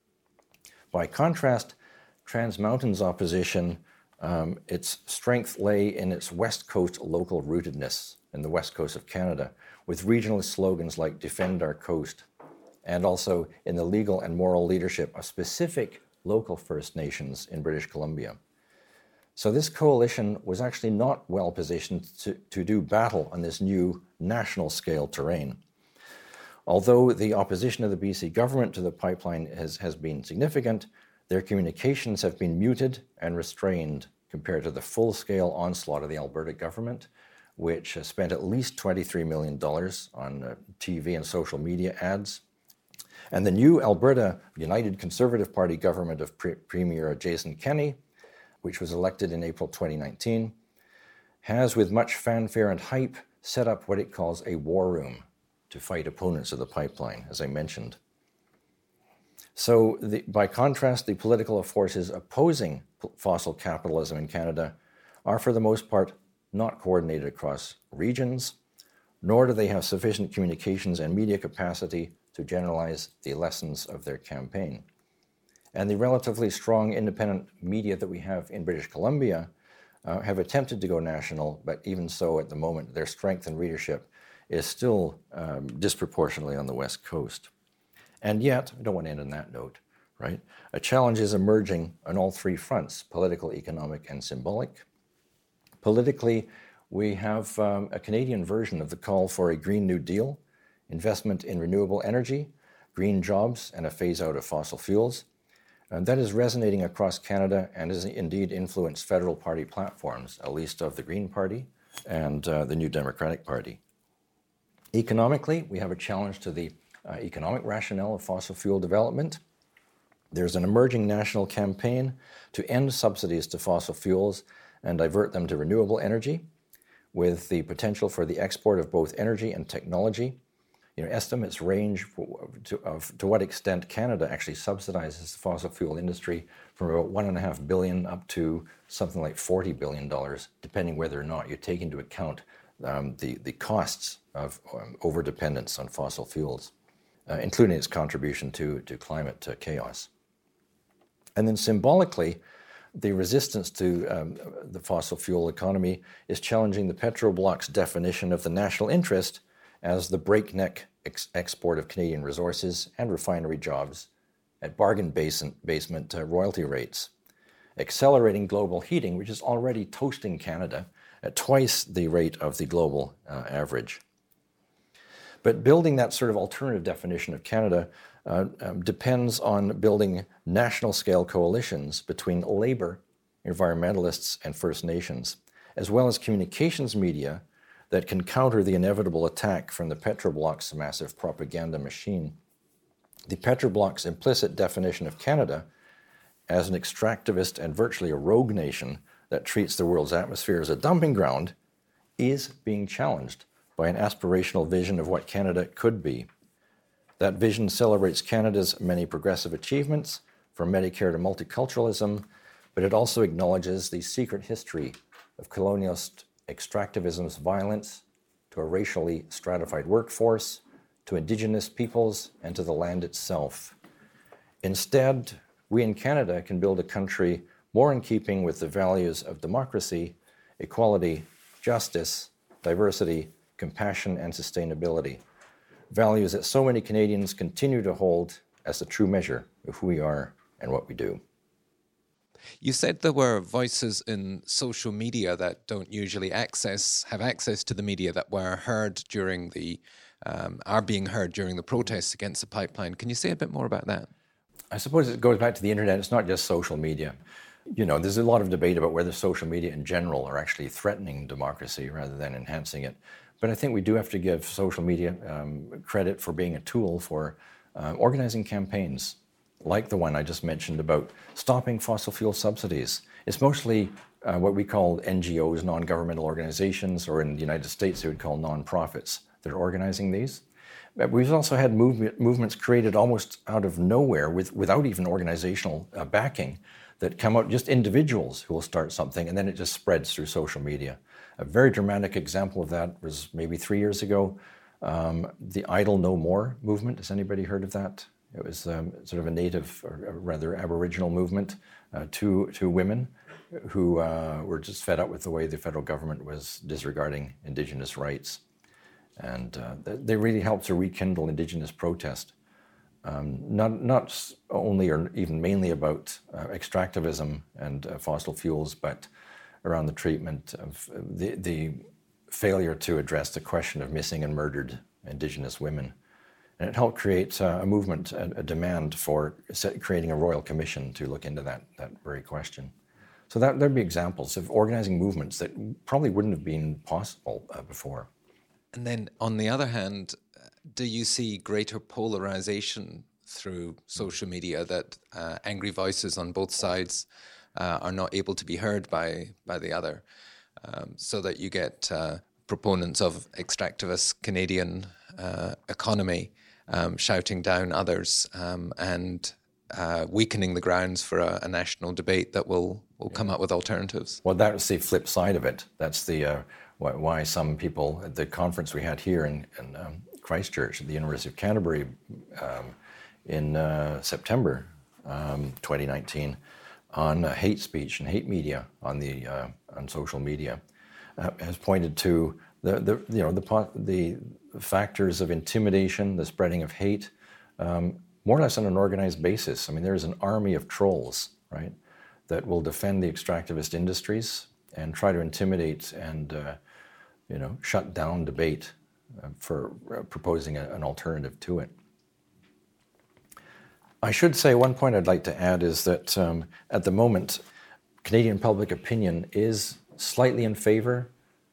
By contrast, Trans Mountain's opposition, um, its strength lay in its West Coast local rootedness in the West Coast of Canada, with regionalist slogans like Defend Our Coast, and also in the legal and moral leadership of specific local First Nations in British Columbia. So this coalition was actually not well positioned to, to do battle on this new national scale terrain. Although the opposition of the B C government to the pipeline has, has been significant, their communications have been muted and restrained compared to the full-scale onslaught of the Alberta government, which has spent at least twenty-three million dollars on uh, T V and social media ads. And the new Alberta United Conservative Party government of Pre- Premier Jason Kenney, which was elected in April twenty nineteen, has, with much fanfare and hype, set up what it calls a war room to fight opponents of the pipeline, as I mentioned. So, the, by contrast, the political forces opposing fossil capitalism in Canada are, for the most part, not coordinated across regions, nor do they have sufficient communications and media capacity to generalize the lessons of their campaign. And the relatively strong independent media that we have in British Columbia uh, have attempted to go national, but even so, at the moment, their strength and readership is still um, disproportionately on the West Coast. And yet, I don't want to end on that note, right? A challenge is emerging on all three fronts, political, economic, and symbolic. Politically, we have um, a Canadian version of the call for a Green New Deal, investment in renewable energy, green jobs, and a phase out of fossil fuels. And that is resonating across Canada and has indeed influenced federal party platforms, at least of the Green Party and uh, the New Democratic Party. Economically, we have a challenge to the uh, economic rationale of fossil fuel development. There's an emerging national campaign to end subsidies to fossil fuels and divert them to renewable energy, with the potential for the export of both energy and technology. You know, estimates range to, of, to what extent Canada actually subsidizes the fossil fuel industry from about one and a half billion up to something like forty billion dollars, depending whether or not you take into account um, the, the costs of um, overdependence on fossil fuels, uh, including its contribution to, to climate uh, chaos. And then symbolically, the resistance to um, the fossil fuel economy is challenging the Petrobloc's definition of the national interest as the breakneck ex- export of Canadian resources and refinery jobs at bargain basement, basement uh, royalty rates, accelerating global heating, which is already toasting Canada at twice the rate of the global uh, average. But building that sort of alternative definition of Canada uh, um, depends on building national-scale coalitions between labor, environmentalists, and First Nations, as well as communications media that can counter the inevitable attack from the Petrobloc's massive propaganda machine. The Petrobloc's implicit definition of Canada as an extractivist and virtually a rogue nation that treats the world's atmosphere as a dumping ground is being challenged by an aspirational vision of what Canada could be. That vision celebrates Canada's many progressive achievements, from Medicare to multiculturalism, but it also acknowledges the secret history of colonialist extractivism's violence to a racially stratified workforce, to Indigenous peoples, and to the land itself. Instead, we in Canada can build a country more in keeping with the values of democracy, equality, justice, diversity, compassion, and sustainability. Values that so many Canadians continue to hold as the true measure of who we are and what we do. You said there were voices in social media that don't usually access, have access to the media that were heard during the, um, are being heard during the protests against the pipeline. Can you say a bit more about that? I suppose it goes back to the internet. It's not just social media. You know, there's a lot of debate about whether social media in general are actually threatening democracy rather than enhancing it. But I think we do have to give social media um, credit for being a tool for uh, organizing campaigns, like the one I just mentioned about stopping fossil fuel subsidies. It's mostly uh, what we call N G Os, non-governmental organizations, or in the United States they would call non-profits that are organizing these. But we've also had movement, movements created almost out of nowhere with, without even organizational uh, backing that come out, just individuals who will start something, and then it just spreads through social media. A very dramatic example of that was maybe three years ago, um, the Idle No More movement. Has anybody heard of that? It was um, sort of a native, or rather Aboriginal movement, uh, to, to women who uh, were just fed up with the way the federal government was disregarding Indigenous rights. And uh, they really helped to rekindle Indigenous protest. Um, not, not only or even mainly about uh, extractivism and uh, fossil fuels, but around the treatment of the, the failure to address the question of missing and murdered Indigenous women. And it helped create uh, a movement, a, a demand for set, creating a royal commission to look into that, that very question. So that, there'd be examples of organizing movements that probably wouldn't have been possible uh, before. And then on the other hand, do you see greater polarization through social media, that uh, angry voices on both sides uh, are not able to be heard by, by the other, um, so that you get uh, proponents of extractivist Canadian uh, economy um, shouting down others um, and uh, weakening the grounds for a, a national debate that will, will come up with alternatives? Well, that's the flip side of it. That's the uh, why, why some people at the conference we had here in, in um, Christchurch at the University of Canterbury um, in uh, September um, twenty nineteen on uh, hate speech and hate media on the uh, on social media uh, has pointed to the, the you know the the factors of intimidation, the spreading of hate, um, more or less on an organized basis. I mean, there's an army of trolls, right, that will defend the extractivist industries and try to intimidate and uh, you know shut down debate uh, for uh, proposing a, an alternative to it. I should say one point I'd like to add is that um, at the moment, Canadian public opinion is slightly in favor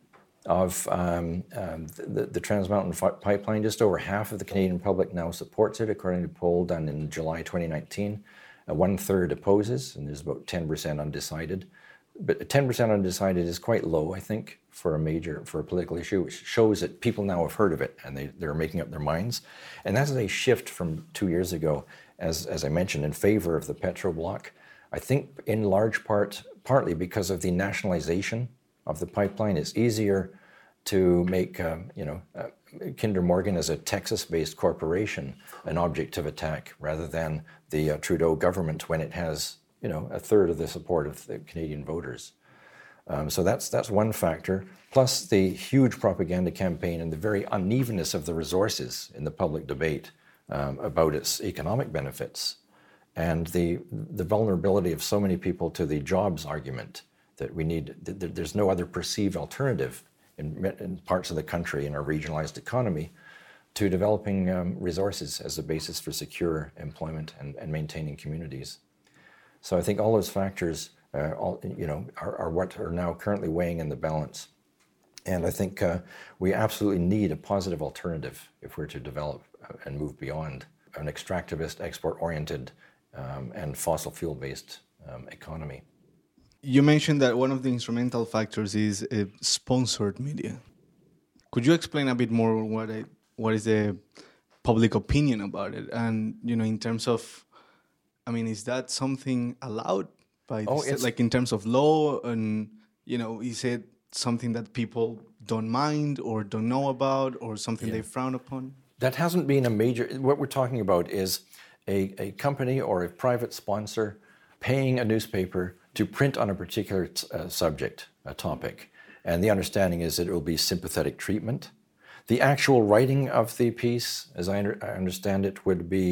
of um, um, the, the Trans Mountain Pipeline. Just over half of the Canadian public now supports it, according to a poll done in July twenty nineteen. Uh, one third opposes, and there's about ten percent undecided. But ten percent undecided is quite low, I think, for a major, for a political issue, which shows that people now have heard of it and they, they're making up their minds. And that's a shift from two years ago, as, as I mentioned, in favor of the Petrobloc. I think in large part, partly because of the nationalization of the pipeline. It's easier to make, um, you know, uh, Kinder Morgan as a Texas-based corporation an object of attack rather than the uh, Trudeau government when it has, you know, a third of the support of the Canadian voters. Um, so that's that's one factor, plus the huge propaganda campaign and the very unevenness of the resources in the public debate um, about its economic benefits, and the the vulnerability of so many people to the jobs argument that we need, that there's no other perceived alternative in, in parts of the country in our regionalized economy to developing um, resources as a basis for secure employment and, and maintaining communities. So I think all those factors, uh, all, you know, are, are what are now currently weighing in the balance. And I think uh, we absolutely need a positive alternative if we're to develop and move beyond an extractivist, export-oriented, um, and fossil fuel-based um, economy. You mentioned that one of the instrumental factors is uh, sponsored media. Could you explain a bit more what I, what is the public opinion about it? And, you know, in terms of, I mean, is that something allowed by, oh, the, like in terms of law? And, you know, is it something that people don't mind or don't know about or something yeah. they frown upon? That hasn't been a major, what we're talking about is a, a company or a private sponsor paying a newspaper to print on a particular uh, subject, a topic. And the understanding is that it will be sympathetic treatment. The actual writing of the piece, as I, under, I understand it, would be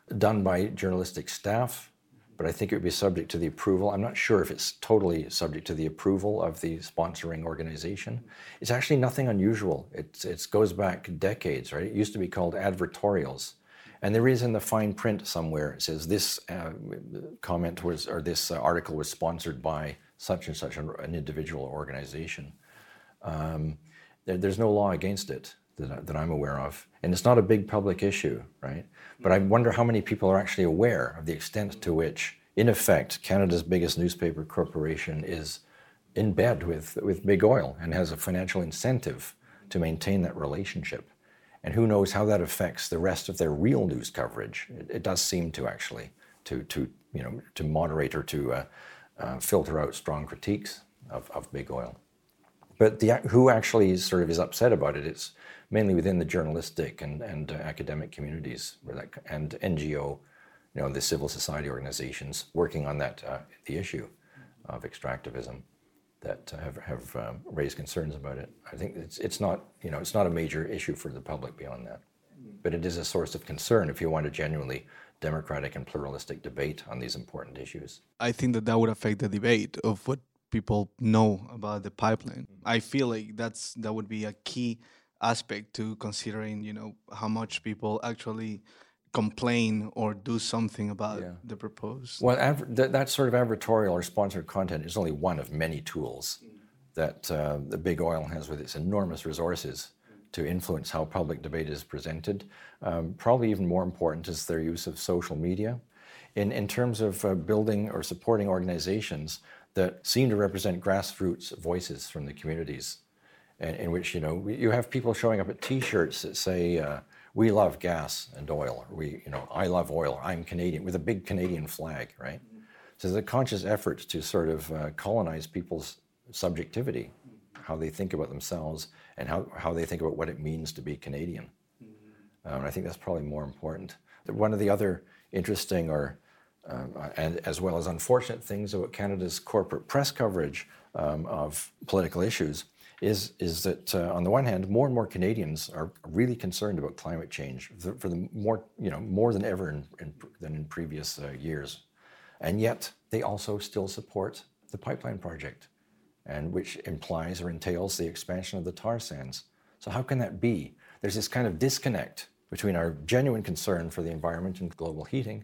done by journalistic staff, but I think it would be subject to the approval. I'm not sure if it's totally subject to the approval of the sponsoring organization. It's actually nothing unusual. It it goes back decades, right? It used to be called advertorials. And there is in the fine print somewhere, it says this uh, comment was, or this uh, article was sponsored by such and such an, an individual organization. Um, there, there's no law against it that, that I'm aware of. And it's not a big public issue, right? But I wonder how many people are actually aware of the extent to which, in effect, Canada's biggest newspaper corporation is in bed with, with big oil and has a financial incentive to maintain that relationship. And who knows how that affects the rest of their real news coverage. It, it does seem to actually, to, to, you know, to moderate or to uh, uh, filter out strong critiques of, of big oil. But the, who actually sort of is upset about it, it's mainly within the journalistic and, and uh, academic communities where that, and N G O, you know, the civil society organizations working on that, uh, the issue of extractivism that uh, have, have um, raised concerns about it. I think it's, it's not, you know, it's not a major issue for the public beyond that. But it is a source of concern if you want a genuinely democratic and pluralistic debate on these important issues. I think that that would affect the debate of what people know about the pipeline. I feel like that's that would be a key aspect to considering, you know, how much people actually complain or do something about yeah. the proposed. Well, adver- that, that sort of advertorial or sponsored content is only one of many tools mm. that uh, the big oil has with its enormous resources to influence how public debate is presented. Um, probably even more important is their use of social media. In, in terms of uh, building or supporting organizations that seem to represent grassroots voices from the communities, and in which, you know, you have people showing up at T-shirts that say, uh, we love gas and oil, or we, you know, I love oil, or I'm Canadian, with a big Canadian flag, right? Mm-hmm. So there's a conscious effort to sort of uh, colonize people's subjectivity, how they think about themselves and how, how they think about what it means to be Canadian. Mm-hmm. Um, and I think that's probably more important. One of the other interesting or, um, and as well as unfortunate things about Canada's corporate press coverage um, of political issues is is that uh, on the one hand, more and more Canadians are really concerned about climate change for the, for the more, you know, more than ever in, in, than in previous uh, years. And yet they also still support the pipeline project, and which implies or entails the expansion of the tar sands. So how can that be? There's this kind of disconnect between our genuine concern for the environment and global heating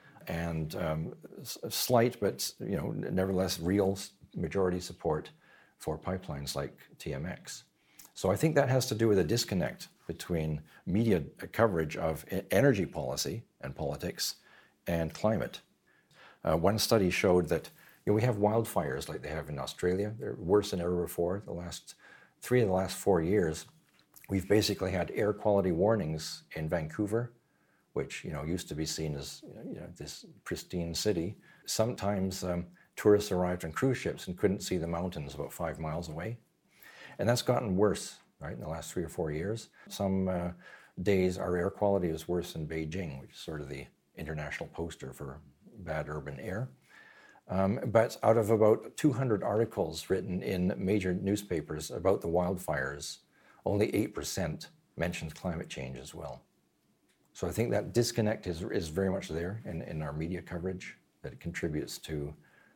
and um, slight but, you know, nevertheless real majority support for pipelines like T M X. So I think that has to do with a disconnect between media coverage of energy policy and politics and climate. Uh, one study showed that, you know, we have wildfires like they have in Australia. They're worse than ever before. The last three of the last four years, we've basically had air quality warnings in Vancouver, which, you know, used to be seen as, you know, this pristine city. Sometimes um, tourists arrived on cruise ships and couldn't see the mountains about five miles away. And that's gotten worse, right, in the last three or four years. Some uh, days our air quality is worse than Beijing, which is sort of the international poster for bad urban air. Um, but out of about two hundred articles written in major newspapers about the wildfires, only eight percent mentions climate change as well. So I think that disconnect is, is very much there in, in our media coverage, that it contributes to,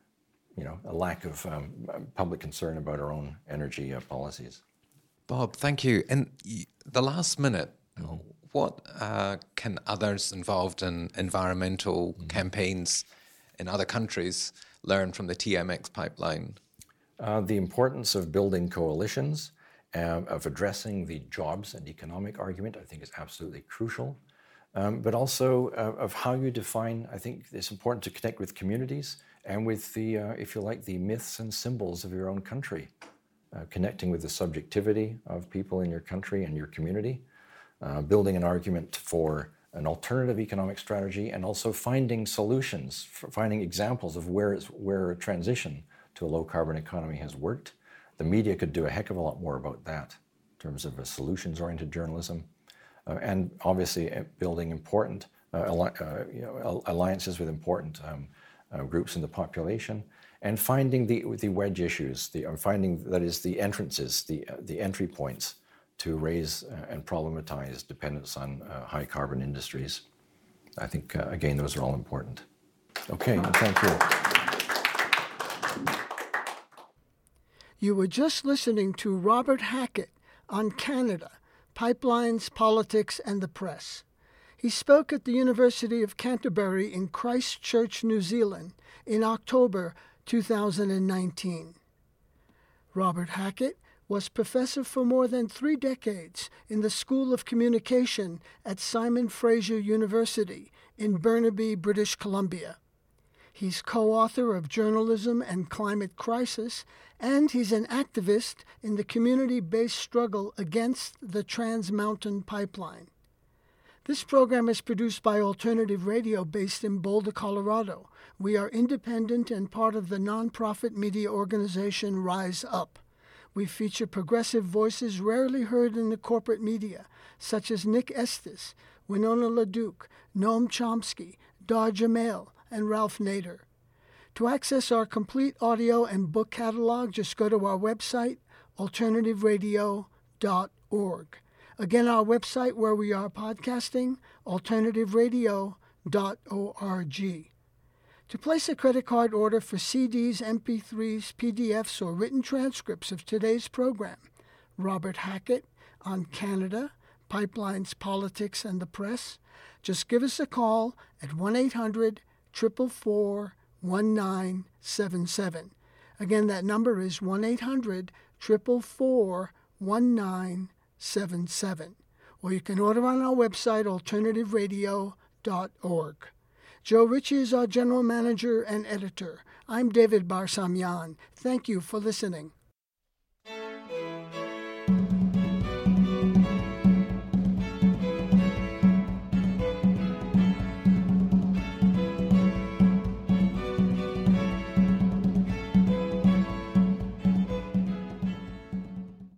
you know, a lack of um, public concern about our own energy uh, policies. Bob, thank you. In the last minute, mm-hmm. what uh, can others involved in environmental mm-hmm. campaigns in other countries learn from the T M X pipeline? Uh, the importance of building coalitions, uh, of addressing the jobs and economic argument, I think is absolutely crucial. Um, but also uh, of how you define, I think it's important to connect with communities and with the, uh, if you like, the myths and symbols of your own country, uh, connecting with the subjectivity of people in your country and your community, uh, building an argument for an alternative economic strategy, and also finding solutions, finding examples of where, it's, where a transition to a low-carbon economy has worked. The media could do a heck of a lot more about that in terms of a solutions-oriented journalism, uh, and obviously uh, building important uh, alli- uh, you know, alliances with important um, Uh, groups in the population, and finding the the wedge issues, the uh, finding that is the entrances, the uh, the entry points to raise uh, and problematize dependence on uh, high carbon industries. I think, uh, again, those are all important. Okay, thank you. You were just listening to Robert Hackett on Canada, Pipelines, Politics, and the Press. He spoke at the University of Canterbury in Christchurch, New Zealand, in October two thousand nineteen. Robert Hackett was professor for more than three decades in the School of Communication at Simon Fraser University in Burnaby, British Columbia. He's co-author of Journalism and Climate Crisis, and he's an activist in the community-based struggle against the Trans Mountain Pipeline. This program is produced by Alternative Radio based in Boulder, Colorado. We are independent and part of the nonprofit media organization Rise Up. We feature progressive voices rarely heard in the corporate media, such as Nick Estes, Winona LaDuke, Noam Chomsky, Dar Jamail, and Ralph Nader. To access our complete audio and book catalog, just go to our website, alternative radio dot org. Again, our website where we are podcasting, alternative radio dot org. To place a credit card order for C Ds, M P threes, P D Fs, or written transcripts of today's program, Robert Hackett on Canada, Pipelines, Politics, and the Press, just give us a call at one eight hundred, four four four, one nine seven seven. Again, that number is one eight hundred, four four four, one nine seven seven. Or you can order on our website, alternative radio dot org. Joe Ritchie is our general manager and editor. I'm David Barsamian. Thank you for listening.